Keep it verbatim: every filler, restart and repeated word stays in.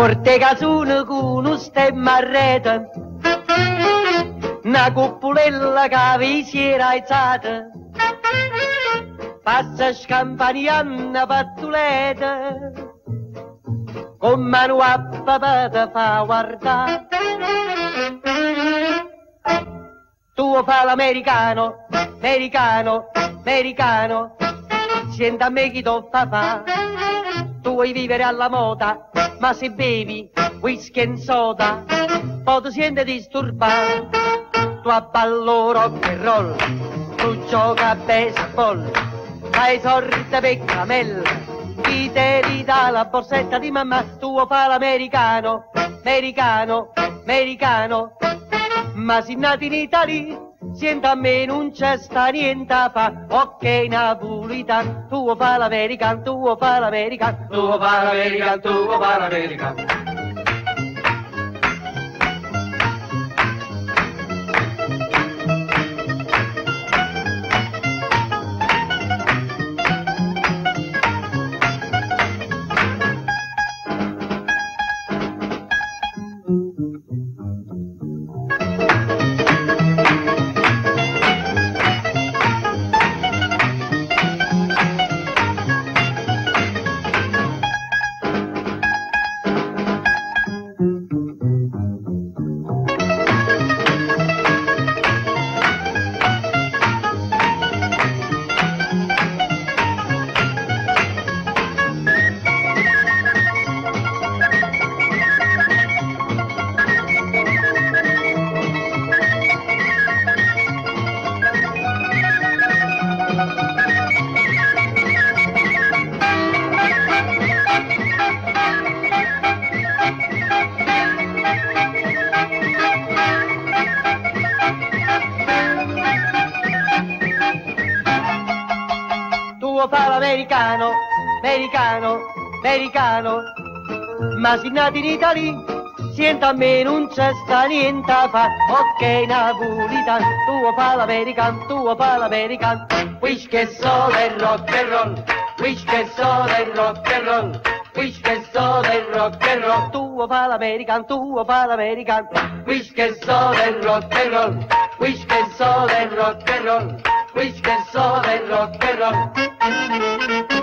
porte casune con un stemma a rete, una cuppolella che vi si era alzata, passa scampanianna pattuleta, con mano a papà te fa guardare. Tu fa l'americano, americano, americano, senti a me chi tu fa fa. Tu vuoi vivere alla moda, ma se bevi whisky e soda, poi ti senti disturbato. Tu abballo rock and roll, tu gioca a baseball, fai sorte per camella, chi te li dà la borsetta di mamma. Tu fa l'americano, americano, americano, ma si nati in Italia, senta a me non c'è sta niente a fa. Ok napolitan, tu fa l'american, tu fa l'american, tu fa l'american, tu fa l'american. Fa l'americano, americano, americano, ma si nati in Italia, senta a me non c'è sta niente a fa. Ok napolitan, tu fa l'american, tu fa l'american, whisky e soda e rock and roll, whisky e soda e rock and roll, whisky e soda e rock and roll. Tu fa l'american, tu fa l'american, whisky e soda e rock and roll, whisky e soda e rock and roll, whisky e soda e rock and roll.